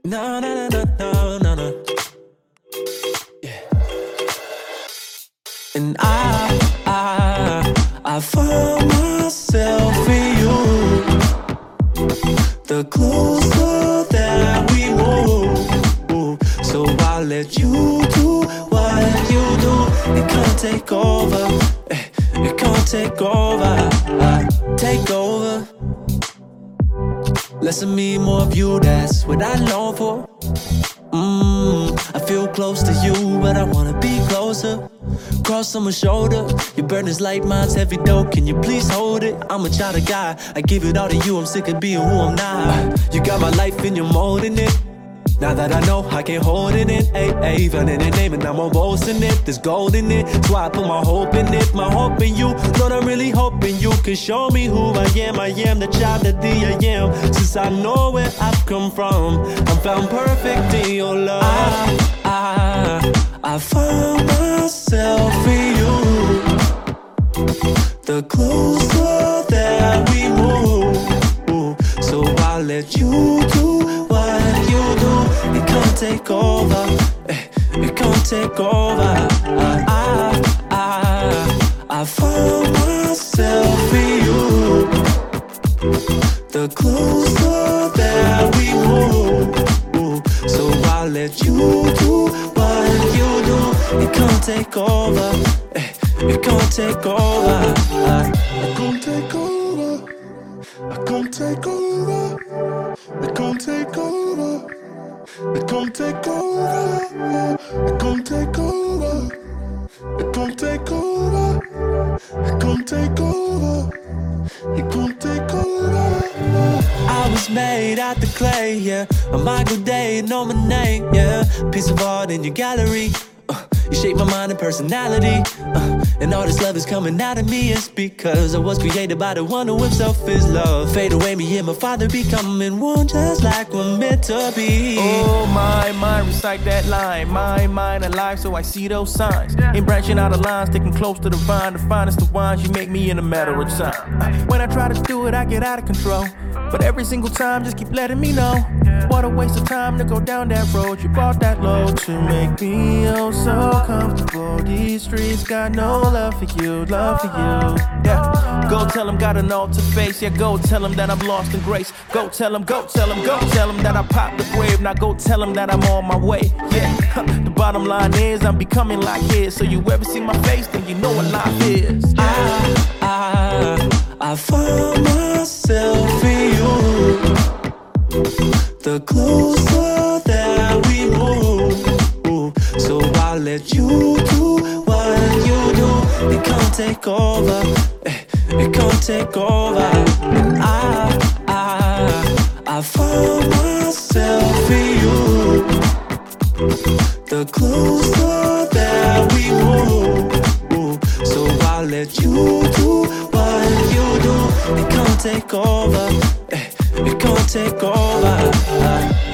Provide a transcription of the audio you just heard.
No, no, no, no, no, no. Yeah. And I found myself in you. The closer that we move, so I'll let you do what you do. It can't take over. It can't take over. Take over. Less of me, more of you, that's what I long for. I feel close to you, but I wanna be closer. Cross on my shoulder, your burden is like mine's heavy though. Can you please hold it? I'm a child of God, I give it all to you. I'm sick of being who I'm not. You got my life and you're molding it. Now that I know I can't hold it in, ayy, running the name and I'm on boasting it. There's gold in it, that's why I put my hope in it. My hope in you, Lord, I'm really hoping you can show me who I am. I am the child of the I am. Since I know where I've come from, I'm found perfect in your love. I found myself in you. The closer that we move, so I'll let you do what you do. It can't take over. It can't take over. I found myself in you. The closer that we move, so I'll let you do what you do. It can't take over. It can't take over. I can't take over. I can't take over. I can't take over. It gon' take over. It gon' take over. It gon' take over. It gon' take over. It gon' take over. I was made out the clay, yeah. A Michael Day, know my name, yeah. Piece of art in your gallery. You shape my mind and personality. And all this love is coming out of me. It's because I was created by the one who himself is love. Fade away, me and my father becoming one, just like we're meant to be. Oh, my mind, recite that line. My mind alive, so I see those signs. Ain't branching out of lines, sticking close to the vine. The finest of wines, you make me in a matter of time. When I try to do it, I get out of control. But every single time, just keep letting me know. What a waste of time to go down that road. You bought that low to make me oh so comfortable. These streets got no love for you, love for you. Yeah, go tell them got an altar face. Yeah, go tell them that I'm lost in grace. Go tell them, go tell them, go tell them that I popped the grave. Now go tell them that I'm on my way. Yeah, the bottom line is I'm becoming like his. So you ever see my face, then you know what life is. I found myself in you. The closer that we move, so I'll let you do what you do. It can't take over. It can't take over. I found myself in you. The closer that we move, so I'll let you do what you do. It can't take over. It can't take over.